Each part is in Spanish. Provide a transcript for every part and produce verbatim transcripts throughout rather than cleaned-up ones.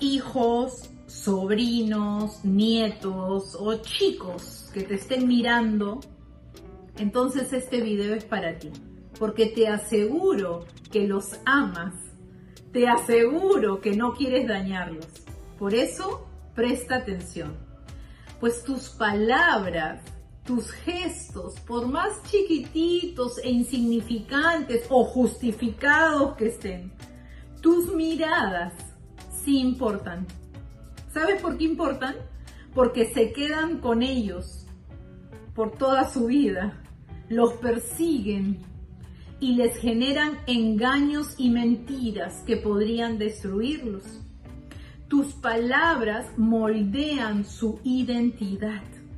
hijos, sobrinos, nietos o chicos que te estén mirando, entonces este video es para ti, porque te aseguro que los amas, te aseguro que no quieres dañarlos. Por eso, presta atención, pues tus palabras, tus gestos, por más chiquititos e insignificantes o justificados que estén, tus miradas sí importan. ¿Sabes por qué importan? Porque se quedan con ellos por toda su vida, los persiguen y les generan engaños y mentiras que podrían destruirlos. Tus palabras moldean su identidad.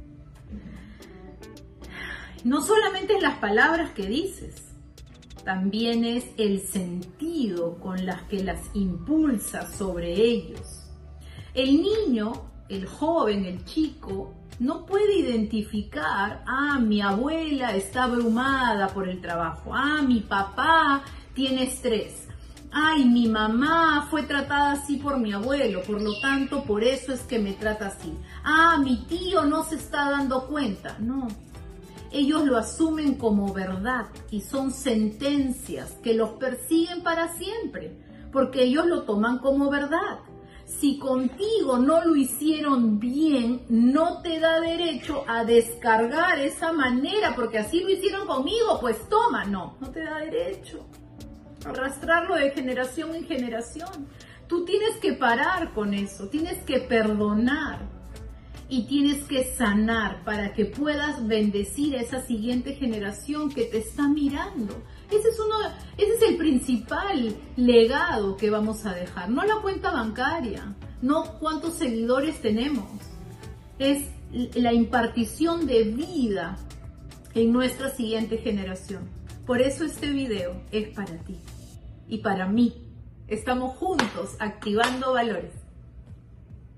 No solamente es las palabras que dices, también es el sentido con las que las impulsas sobre ellos. El niño, el joven, el chico, no puede identificar, ah, mi abuela está abrumada por el trabajo, ah, mi papá tiene estrés, ay, mi mamá fue tratada así por mi abuelo, por lo tanto, por eso es que me trata así. Ah, mi tío no se está dando cuenta. No, ellos lo asumen como verdad y son sentencias que los persiguen para siempre, porque ellos lo toman como verdad. Si contigo no lo hicieron bien, no te da derecho a descargar esa manera, porque así lo hicieron conmigo, pues toma. No, no te da derecho. Arrastrarlo de generación en generación. Tú tienes que parar con eso, tienes que perdonar y tienes que sanar para que puedas bendecir a esa siguiente generación que te está mirando. Ese es, uno, ese es el principal legado que vamos a dejar, no la cuenta bancaria, no cuántos seguidores tenemos, es la impartición de vida en nuestra siguiente generación. Por eso este video es para ti y para mí. Estamos juntos activando valores.